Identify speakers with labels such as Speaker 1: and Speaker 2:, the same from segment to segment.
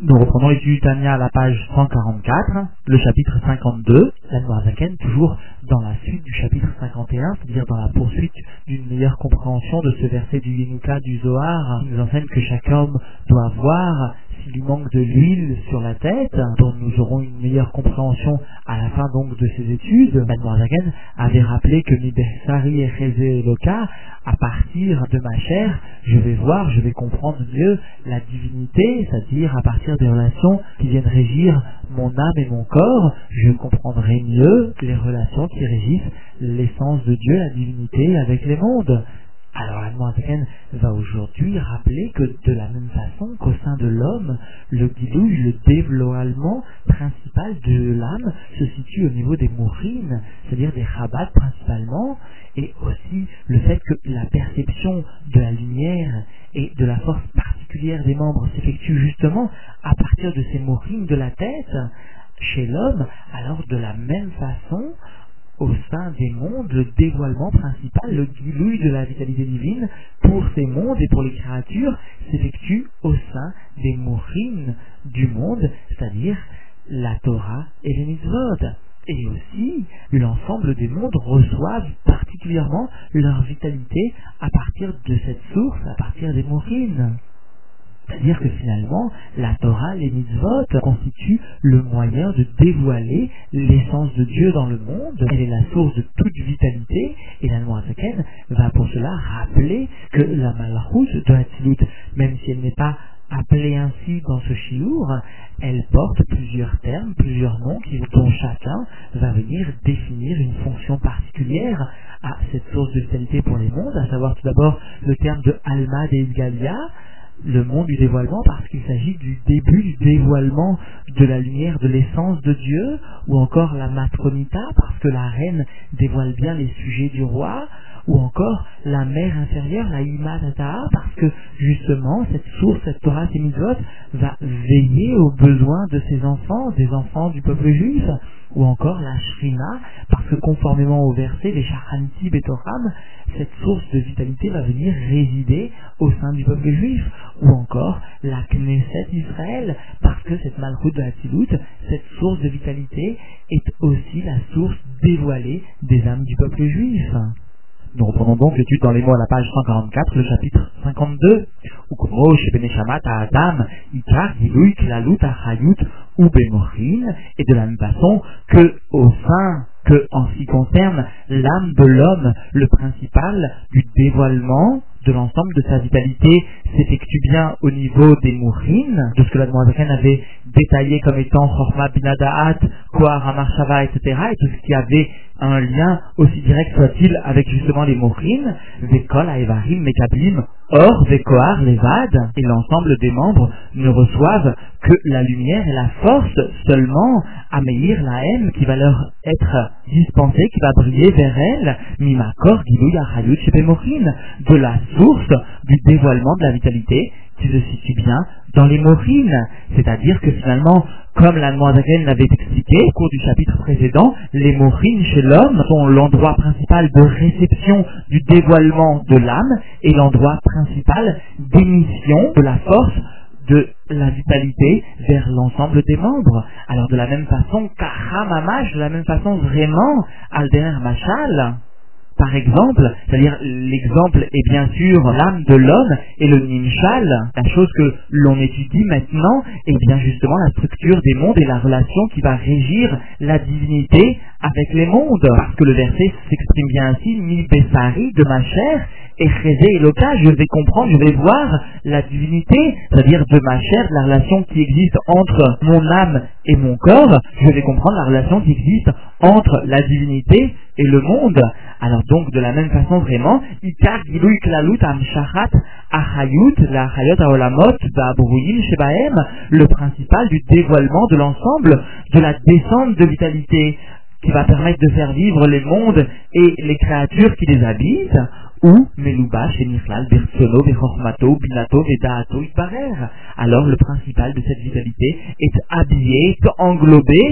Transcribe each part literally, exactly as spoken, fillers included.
Speaker 1: Nous reprenons l'étude du Tanya à la page cent quarante-quatre, le chapitre cinquante-deux, la Noirzaken, toujours dans la suite du chapitre cinquante et un, c'est-à-dire dans la poursuite d'une meilleure compréhension de ce verset du Yenuka du Zohar, qui nous enseigne que chaque homme doit voir s'il lui manque de l'huile sur la tête, dont nous aurons une meilleure compréhension à la fin donc de ces études. La Noirzaken avait rappelé que Mibessari et Chezé Eloka, à partir de ma chair, je vais voir, je vais comprendre mieux la divinité, c'est-à-dire à partir des relations qui viennent régir mon âme et mon corps, je comprendrai mieux les relations qui régissent l'essence de Dieu, la divinité avec les mondes. Alors la Noirzaken va aujourd'hui rappeler que de la même façon qu'au sein de l'homme, le guidouille, le dévoilement principal de l'âme se situe au niveau des mourines, c'est-à-dire des rabbats principalement, et aussi le fait que la perception de la lumière et de la force particulière des membres s'effectue justement à partir de ces mourines de la tête chez l'homme. Alors de la même façon, au sein des mondes, le dévoilement principal, le guilouille de la vitalité divine pour ces mondes et pour les créatures s'effectue au sein des mourines du monde, c'est-à-dire la Torah et les mitzvot. Et aussi, l'ensemble des mondes reçoivent particulièrement leur vitalité à partir de cette source, à partir des mourines. C'est-à-dire que finalement, la Torah, les mitzvot, constituent le moyen de dévoiler l'essence de Dieu dans le monde. Elle est la source de toute vitalité, et la Noirzaken va pour cela rappeler que la Malchut de Hatzilut, même si elle n'est pas appelée ainsi dans ce chiour, elle porte plusieurs termes, plusieurs noms qui, dont chacun va venir définir une fonction particulière à cette source de vitalité pour les mondes, à savoir tout d'abord le terme de Alma de Galia, le monde du dévoilement, parce qu'il s'agit du début du dévoilement de la lumière de l'essence de Dieu, ou encore la matronita, parce que la reine dévoile bien les sujets du roi, ou encore la mère inférieure, la Imatata, parce que justement cette source, cette Torah, ces mitzvot, va veiller aux besoins de ses enfants, des enfants du peuple juif, ou encore la Shrina, parce que conformément au verset, les Shachanti Betoram, cette source de vitalité va venir résider au sein du peuple juif, ou encore la Knesset Israël, parce que cette Malchut de Hatzilut, cette source de vitalité, est aussi la source dévoilée des âmes du peuple juif. Nous reprenons donc l'étude dans les mots à la page cent quarante-quatre, le chapitre cinquante-deux. Ukro shebeneshamat ha'adam ikar giluy klalut ha'chayut ou bemorin, et de la même façon que au sein, que en ce qui concerne l'âme de l'homme, le principal du dévoilement de l'ensemble de sa vitalité s'effectue bien au niveau des mourines, de ce que la Noirzaken avait détaillé comme étant Chorma Binadaat, Kohar Amarshava, et cetera, et tout ce qui avait un lien aussi direct soit-il avec justement les mourines, Vekol, Aevarim, Mekablim, Or, Vekoar, Levad, et l'ensemble des membres ne reçoivent que la lumière et la force seulement à Meir, la haine qui va leur être dispensée, qui va briller vers elle, Mimakor, Gilou, Yachayut, Shebemorin, de la source du dévoilement de la vitalité qui se situe bien dans les mourines. C'est-à-dire que finalement, comme la Noirzaken l'avait expliqué au cours du chapitre précédent, les mourines chez l'homme sont l'endroit principal de réception du dévoilement de l'âme et l'endroit principal d'émission de la force de la vitalité vers l'ensemble des membres. Alors de la même façon, Kacha Mamash, de la même façon vraiment, Aldener Machal, par exemple, c'est-à-dire l'exemple est bien sûr l'âme de l'homme et le nimshal, la chose que l'on étudie maintenant est bien justement la structure des mondes et la relation qui va régir la divinité avec les mondes. Parce que le verset s'exprime bien ainsi, mi bessari, de ma chair, et chezé eloka, je vais comprendre, je vais voir la divinité, c'est-à-dire de ma chair, la relation qui existe entre mon âme et mon corps, je vais comprendre la relation qui existe entre la divinité et le monde. Alors donc de la même façon vraiment, Ikar Giluy Klalut Amshachat Achayut, la Achayot Aolamot, Ba'abrouim Shebahem, le principal du dévoilement de l'ensemble, de la descente de vitalité qui va permettre de faire vivre les mondes et les créatures qui les habitent, ou Meluba, Shemichlal, Bertsono, Bechormato, Binato, Vedaato, Itbarer. Alors le principal de cette vitalité est habillé, est englobé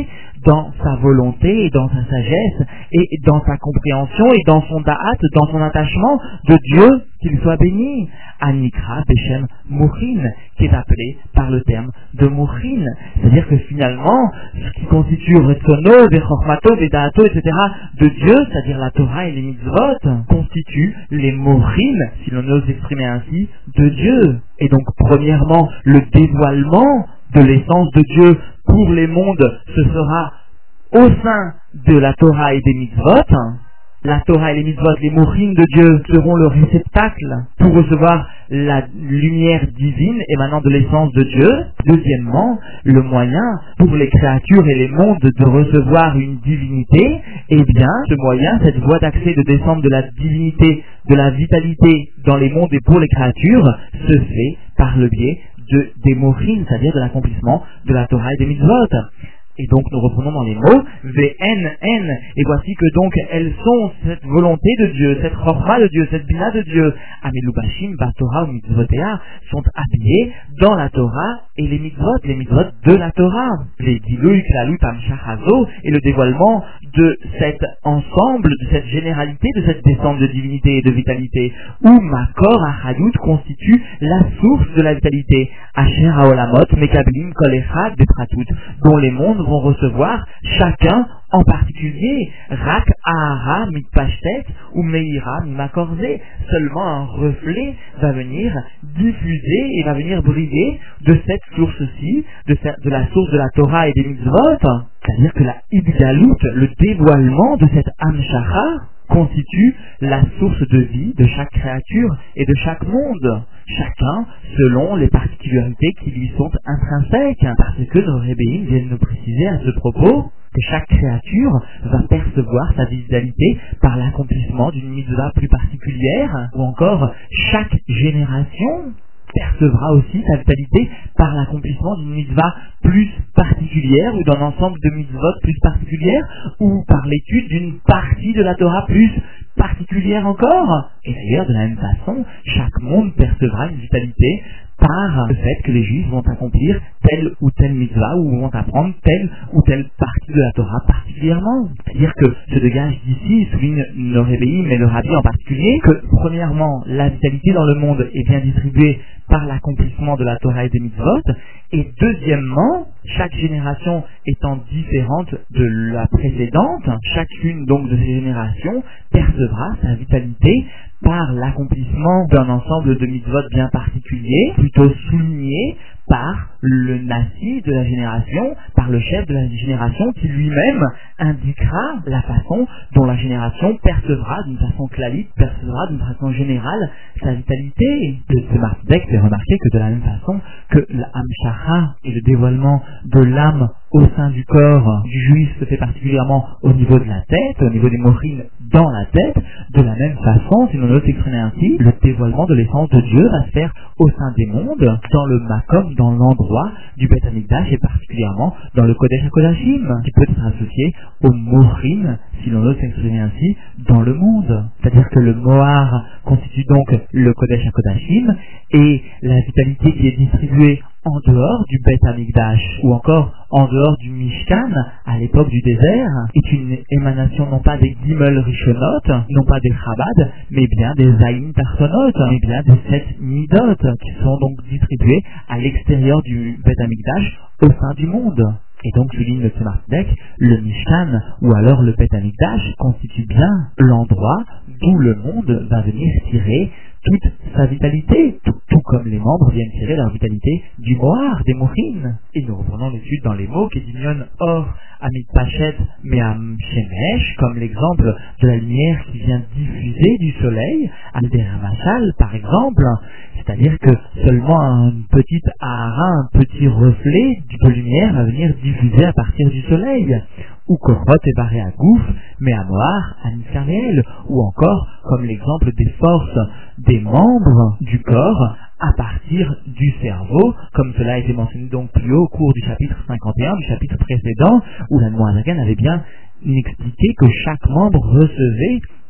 Speaker 1: dans sa volonté et dans sa sagesse et dans sa compréhension et dans son da'at, dans son attachement de Dieu, qu'il soit béni. Anikra Beshem Mouchin, qui est appelé par le terme de Mouchin. C'est-à-dire que finalement, ce qui constitue Retsono, Vechormato, Vedaato, et cetera de Dieu, c'est-à-dire la Torah et les mitzvot, constituent les Mouchin, si l'on ose exprimer ainsi, de Dieu. Et donc, premièrement, le dévoilement de l'essence de Dieu pour les mondes, ce sera au sein de la Torah et des mitzvot. La Torah et les mitzvot, les mourines de Dieu, seront le réceptacle pour recevoir la lumière divine émanant de l'essence de Dieu. Deuxièmement, le moyen pour les créatures et les mondes de recevoir une divinité, eh bien, ce moyen, cette voie d'accès de descente de la divinité, de la vitalité dans les mondes et pour les créatures, se fait par le biais de, des mourines, c'est-à-dire de l'accomplissement de la Torah et des mitzvot. Et donc nous reprenons dans les mots V N N, et voici que donc elles sont cette volonté de Dieu, cette chorma de Dieu, cette bina de Dieu. Amelubashim, Batorah ou Mitzvotea sont habillés dans la Torah et les mitzvot, les mitzvot de la Torah. Les Diluy, Klalut, Amshachazo et le dévoilement de cet ensemble, de cette généralité, de cette descente de divinité et de vitalité, où Makor Achayut constitue la source de la vitalité. Asher Haolamot, Mekablim, Kol Echad, Betratut, dont les mondes vont recevoir chacun en particulier Rak Ahara Mitpashtet ou Meira Mimakorze. Seulement un reflet va venir diffuser et va venir briller de cette source-ci, de, de la source de la Torah et des mitzvot. C'est-à-dire que la Ibgalut, le dévoilement de cette Amshacha, constitue la source de vie de chaque créature et de chaque monde, chacun selon les particularités qui lui sont intrinsèques, parce que nos rébéines viennent nous préciser à ce propos que chaque créature va percevoir sa vitalité par l'accomplissement d'une mitzvah plus particulière, ou encore chaque génération percevra aussi sa vitalité par l'accomplissement d'une mitzvah plus particulière ou d'un ensemble de mitzvot plus particulières ou par l'étude d'une partie de la Torah plus particulière encore. Et d'ailleurs, de la même façon, chaque monde percevra une vitalité par le fait que les Juifs vont accomplir telle ou telle mitzvah ou vont apprendre telle ou telle partie de la Torah particulièrement. C'est-à-dire que se dégage d'ici, souligne le Rebbeim et le Rabbi en particulier, que premièrement, la vitalité dans le monde est bien distribuée par l'accomplissement de la Torah et des mitzvot, et deuxièmement, chaque génération étant différente de la précédente, chacune donc de ces générations percevra sa vitalité par l'accomplissement d'un ensemble de mitzvot bien particuliers, plutôt souligné par le nasi de la génération, par le chef de la génération qui lui-même indiquera la façon dont la génération percevra d'une façon clalite, percevra d'une façon générale sa vitalité. Le Martzek fait remarquer que de la même façon que l'Amshacha et le dévoilement de l'âme au sein du corps du juif se fait particulièrement au niveau de la tête, au niveau des mochines dans la tête, de la même façon, si l'on ose s'exprimer ainsi, le dévoilement de l'essence de Dieu va se faire au sein des mondes, dans le makom, dans l'endroit du Beth Amikdash et particulièrement dans le Kodesh HaKodashim, qui peut être associé au mochines, si l'on ose s'exprimer ainsi, dans le monde. C'est-à-dire que le Mohar constitue donc le Kodesh HaKodashim et la vitalité qui est distribuée en dehors du Beth Amikdash ou encore en dehors du Mishkan à l'époque du désert est une émanation non pas des Gimel Rishonot, non pas des Chabad, mais bien des Zayin Tarsonot, mais bien des sept Midot qui sont donc distribués à l'extérieur du Beth Amikdash au sein du monde. Et donc, souligne le Tzemach Tzedek, le Mishkan ou alors le Beth Amikdash constitue bien l'endroit d'où le monde va venir tirer toute sa vitalité, tout, tout comme les membres viennent tirer leur vitalité du Mohar, des Mochines. Et nous reprenons l'étude dans les mots Kedimion Or, Amit Pachet, Meam Shemesh, comme l'exemple de la lumière qui vient diffuser du soleil, Al-Deramachal par exemple, c'est-à-dire que seulement un petit ahara, un petit reflet de lumière va venir diffuser à partir du soleil. Ou Korot et Baré à Gouf, mais à Moar, à Niskareel, ou encore comme l'exemple des forces des membres du corps à partir du cerveau, comme cela a été mentionné donc plus haut au cours du chapitre cinquante et un, du chapitre précédent, où la Noazagan avait bien expliqué que chaque membre recevait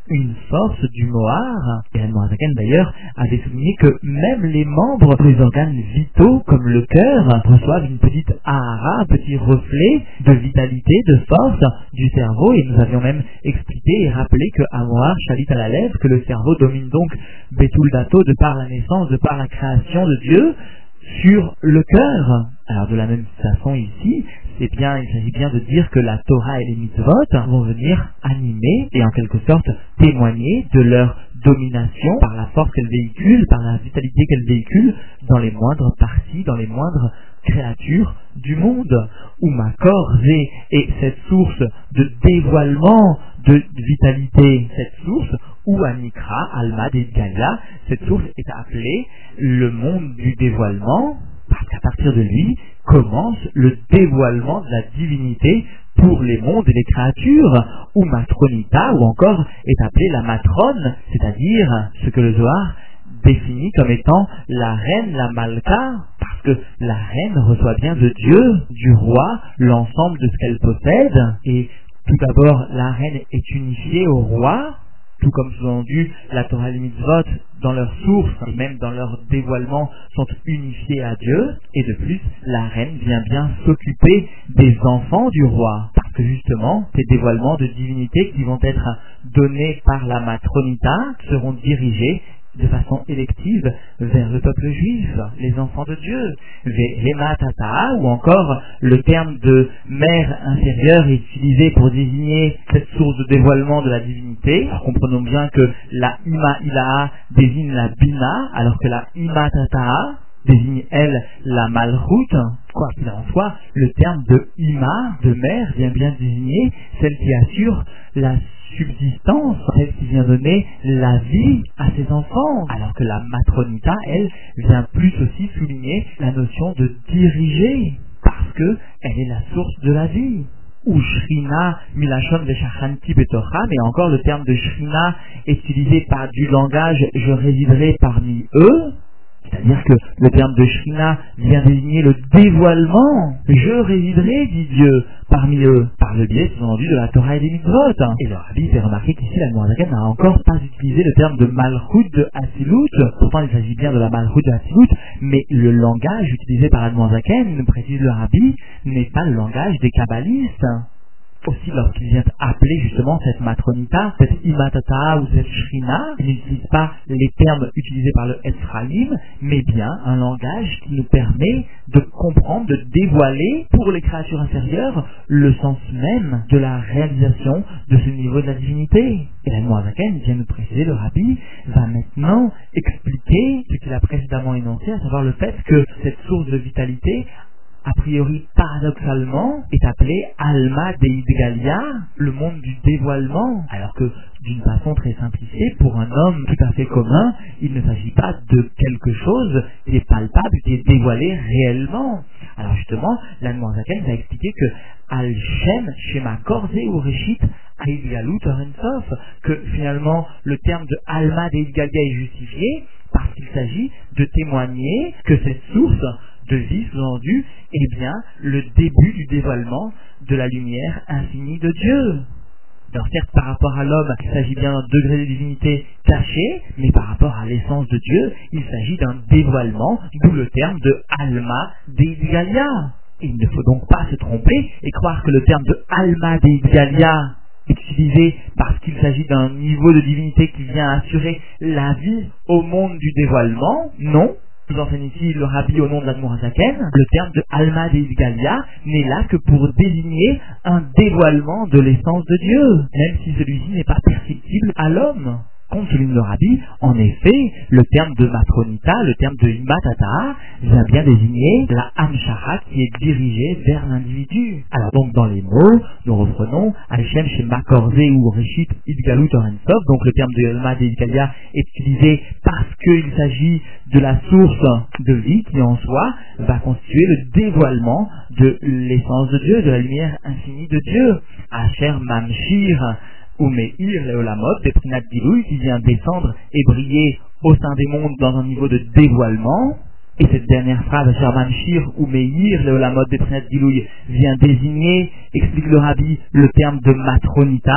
Speaker 1: une force du Mohar. Et Admorazaken d'ailleurs avait souligné que même les membres, les organes vitaux comme le cœur, reçoivent une petite ahara, un petit reflet de vitalité, de force du cerveau. Et nous avions même expliqué et rappelé que Amoar chalit à la lèvre, que le cerveau domine donc Betul Dato de par la naissance, de par la création de Dieu, sur le cœur. Alors de la même façon ici, c'est bien, il s'agit bien de dire que la Torah et les mitzvot vont venir animer et en quelque sorte témoigner de leur domination par la force qu'elles véhiculent, par la vitalité qu'elles véhiculent dans les moindres parties, dans les moindres créatures du monde. Où Makor Zé est cette source de dévoilement de vitalité, cette source où Anikra, Alma Deidgalia, cette source est appelée le monde du dévoilement, parce qu'à partir de lui commence le dévoilement de la divinité pour les mondes et les créatures, ou Matronita, ou encore est appelée la matrone, c'est-à-dire ce que le Zohar définit comme étant la reine, la Malka, parce que la reine reçoit bien de Dieu, du roi, l'ensemble de ce qu'elle possède, et tout d'abord la reine est unifiée au roi, tout comme sous-entendu la Torah et les mitzvot dans leur source et même dans leur dévoilement sont unifiés à Dieu, et de plus la reine vient bien s'occuper des enfants du roi, parce que justement ces dévoilements de divinité qui vont être donnés par la matronita seront dirigés de façon élective vers le peuple juif, les enfants de Dieu. Vehema Tata, ou encore le terme de mère inférieure est utilisé pour désigner cette source de dévoilement de la divinité. Alors comprenons bien que la Ima Ilaha désigne la Bina, alors que la Ima Tata désigne elle la Malchut. Quoi qu'il en soit, le terme de Ima, de mère, vient bien désigner celle qui assure la subsistance, celle qui vient donner la vie à ses enfants, alors que la matronita, elle, vient plus aussi souligner la notion de diriger, parce que elle est la source de la vie. Ou Shrina Milachon Veshachanti Betocha, mais encore le terme de Shrina est utilisé par du langage je résiderai parmi eux. C'est-à-dire que le terme de Shrina vient désigner le dévoilement. Je résiderai, dit Dieu, parmi eux, par le biais, sous-entendu, de la Torah et des mitzvot. Et le Rabbi fait remarquer qu'ici, la Admorazaken n'a encore pas utilisé le terme de Malchut de Hatzilut. Pourtant, il s'agit bien de la Malchut de Hatzilut, mais le langage utilisé par l'Admorazaken, nous précise le Rabbi, n'est pas le langage des kabbalistes. Aussi, lorsqu'il vient appeler justement cette matronita, cette imatata ou cette shrina, il n'utilise pas les termes utilisés par le Ephraïm, mais bien un langage qui nous permet de comprendre, de dévoiler pour les créatures inférieures le sens même de la réalisation de ce niveau de la divinité. Et la Admorazaken vient nous préciser, le Rabbi va maintenant expliquer ce qu'il a précédemment énoncé, à savoir le fait que cette source de vitalité, a priori paradoxalement, est appelé Alma Deidgalia, le monde du dévoilement, alors que d'une façon très simplifiée, pour un homme tout à fait commun, il ne s'agit pas de quelque chose qui est palpable, qui est dévoilé réellement. Alors justement, l'Admorazaken va expliquer que Al-Shem, Shema Korze ou Reshit, Aïdgalut Orensof, que finalement le terme de Alma Deidgalia est justifié parce qu'il s'agit de témoigner que cette source de vie sous-entendu est bien le début du dévoilement de la lumière infinie de Dieu. Alors certes, par rapport à l'homme, il s'agit bien d'un degré de divinité caché, mais par rapport à l'essence de Dieu, il s'agit d'un dévoilement, d'où le terme de Alma Deidgalia. Et il ne faut donc pas se tromper et croire que le terme de Alma Deidgalia est utilisé parce qu'il s'agit d'un niveau de divinité qui vient assurer la vie au monde du dévoilement. Non. Nous enseigne ici le Rabbi au nom de l'Admorazaken, le terme de Alma Deidgalia n'est là que pour désigner un dévoilement de l'essence de Dieu, même si celui-ci n'est pas perceptible à l'homme. Compte souligne le Rabbi, en effet, le terme de matronita, le terme de imatata, vient bien désigner la hamshara qui est dirigée vers l'individu. Alors donc dans les mots, nous reprenons Al-Shem chez Makorze ou Reshit Idgalut Orensov, donc le terme de Alma Deidgalia est utilisé parce qu'il s'agit de la source de vie qui en soi va constituer le dévoilement de l'essence de Dieu, de la lumière infinie de Dieu. Asher Mamshir ou Meir Leolamot, des Prinat Gilouï, qui vient descendre et briller au sein des mondes dans un niveau de dévoilement. Et cette dernière phrase, Asher Mamshir ou Meir Leolamot, des Prinat Gilouï, vient désigner, explique le Rabbi, le terme de matronita,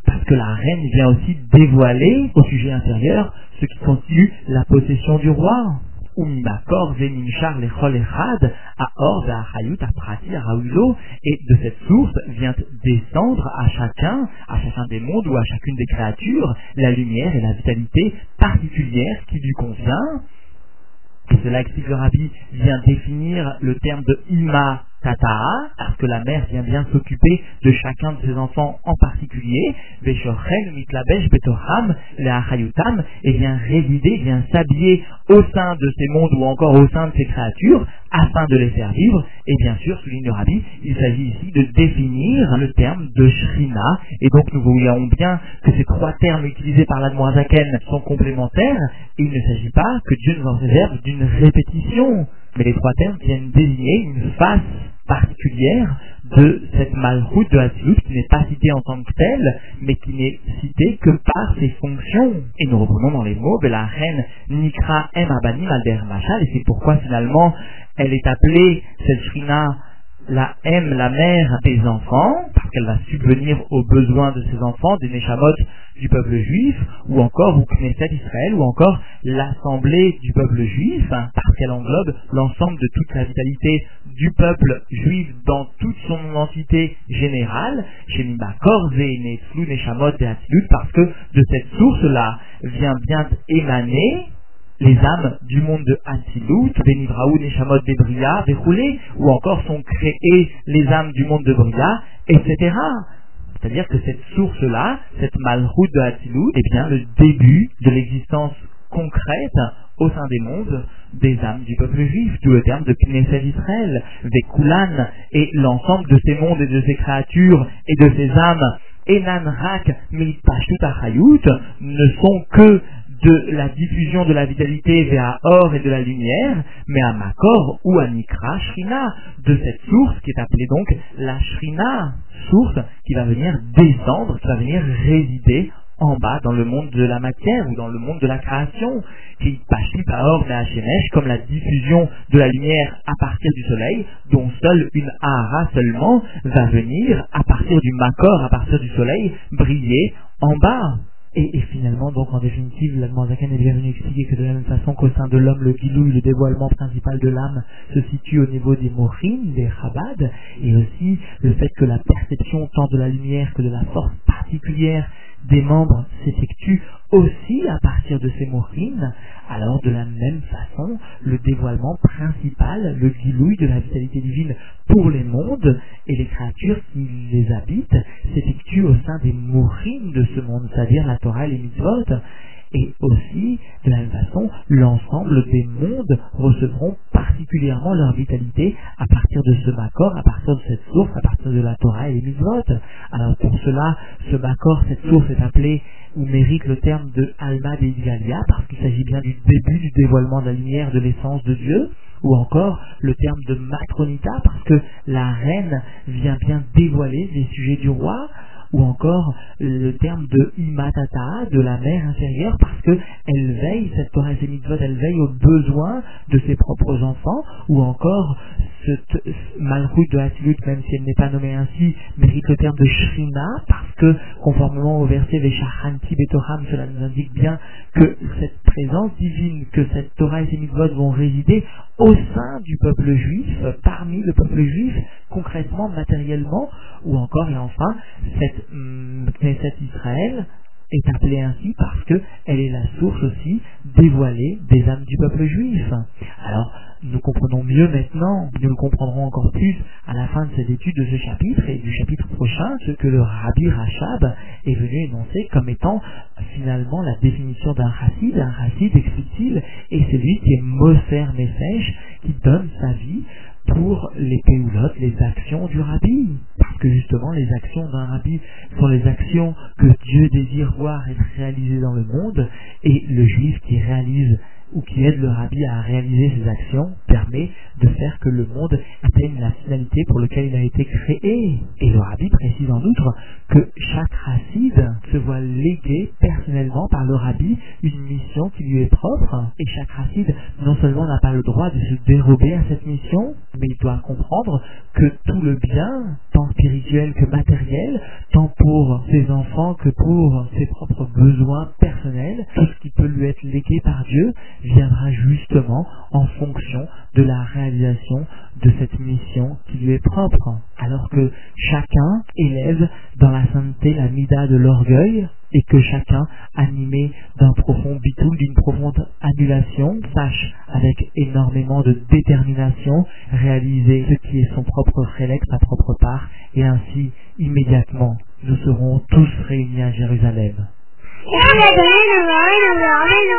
Speaker 1: parce que la reine vient aussi dévoiler au sujet inférieur ce qui constitue la possession du roi. Umibakor venimchar lechol echad à or à hayut à prati à raulo, et de cette source vient descendre à chacun, à chacun des mondes ou à chacune des créatures, la lumière et la vitalité particulière qui lui convient. Cela explique le Rabbi vient définir le terme de ima tata'a, parce que la mère vient bien s'occuper de chacun de ses enfants en particulier, Veshorchen mitlabesh betoham le'achayutam, et vient résider, vient s'habiller au sein de ces mondes ou encore au sein de ces créatures, afin de les faire vivre. Et bien sûr, souligne le Rabbi, il s'agit ici de définir le terme de Shrina, et donc nous voyons bien que ces trois termes utilisés par l'Admorazaken sont complémentaires, et il ne s'agit pas que Dieu nous en réserve d'une répétition, mais les trois termes viennent désigner une face particulière de cette malchoute de Hatzilut qui n'est pas citée en tant que telle, mais qui n'est citée que par ses fonctions. Et nous reprenons dans les mots, la reine Nikra Em Abanim Alder Machal, et c'est pourquoi finalement elle est appelée, cette Shrina, la M, la mère des enfants, parce qu'elle va subvenir aux besoins de ses enfants, des Neshamot du peuple juif, ou encore ou Knesset Israël, ou encore l'assemblée du peuple juif, hein, parce qu'elle englobe l'ensemble de toute la vitalité du peuple juif dans toute son entité générale, chez Mibakor, Ze, Netzlu, Neshamot et Hatzilut, parce que de cette source-là vient bien émaner les âmes du monde de Hatzilut, Benibraou, Neshamot, Bebria, Vechoulé, ou encore sont créées les âmes du monde de Bria, et cetera. C'est-à-dire que cette source-là, cette malchoute de Hatzilut, est bien le début de l'existence concrète au sein des mondes des âmes du peuple juif, d'où le terme de Knesset Israël, Vekulan, et l'ensemble de ces mondes et de ces créatures et de ces âmes, Enan Rak Mitpashut Achayut, ne sont que de la diffusion de la vitalité vers Or et de la lumière, mais à Makor ou à Nikra Shrina, de cette source qui est appelée donc la Shrina, source qui va venir descendre, qui va venir résider en bas dans le monde de la matière ou dans le monde de la création, qui Pashut Aor Me'Hashemesh, comme la diffusion de la lumière à partir du soleil, dont seule une Ahara seulement va venir à partir du Makor, à partir du soleil, briller en bas. Et, et finalement, donc en définitive, l'Admorazaken est bien venu expliquer que de la même façon qu'au sein de l'homme, le Gilouï, le dévoilement principal de l'âme, se situe au niveau des Morim, des Chabad, et aussi le fait que la perception tant de la lumière que de la force particulière des membres s'effectue aussi à partir de ces Morim. Alors de la même façon, le dévoilement principal, le Gilouï de la vitalité divine pour les mondes et les créatures qui les habitent, s'effectue au sein des Morim de ce monde, c'est-à-dire la Torah et les mitzvot. Et aussi, de la même façon, l'ensemble des mondes recevront particulièrement leur vitalité à partir de ce Makor, à partir de cette source, à partir de la Torah et les mitzvot. Alors pour cela, ce Makor, cette source est appelée ou mérite le terme de Alma de Igalia, parce qu'il s'agit bien du début du dévoilement de la lumière de l'essence de Dieu, ou encore le terme de Matronita, parce que la reine vient bien dévoiler les sujets du roi, ou encore le terme de Imatata, de la mère inférieure, parce que elle veille, cette Torah et ses mitzvot, elle veille aux besoins de ses propres enfants, ou encore cette Malchut de Hatzilut, même si elle n'est pas nommée ainsi, mérite le terme de Shrina, parce que, conformément au verset Veshachanti Betoham, cela nous indique bien que cette présence divine, que cette Torah et ses mitzvot vont résider au sein du peuple juif, parmi le peuple juif, concrètement, matériellement, ou encore, et enfin, cette hum, Knesset Israël est appelée ainsi parce que elle est la source aussi dévoilée des âmes du peuple juif. Alors, nous comprenons mieux maintenant, nous le comprendrons encore plus à la fin de cette étude de ce chapitre et du chapitre prochain, ce que le Rabbi Rachab est venu énoncer comme étant finalement la définition d'un chassid. Un chassid, explique-t-il, est celui qui est Moser Nefesh, qui donne sa vie pour les péoulotes, les actions du Rabbi. Parce que justement, les actions d'un Rabbi sont les actions que Dieu désire voir être réalisées dans le monde, et le juif qui réalise ou qui aide le Rabbi à réaliser ses actions permet de faire que le monde atteigne la finalité pour laquelle il a été créé. Et le rabbi précise en outre que chaque chassid se voit léguer personnellement par le rabbi une mission qui lui est propre. Et chaque chassid non seulement n'a pas le droit de se dérober à cette mission, mais il doit comprendre que tout le bien, tant spirituel que matériel, tant pour ses enfants que pour ses propres besoins personnels, tout ce qui peut lui être légué par Dieu viendra justement en fonction de la réalisation de cette mission qui lui est propre. Alors que chacun élève dans la sainteté la mida de l'orgueil, et que chacun, animé d'un profond bitoul, d'une profonde annulation, sache avec énormément de détermination réaliser ce qui est son propre chélek, sa propre part, et ainsi, immédiatement, nous serons tous réunis à Jérusalem.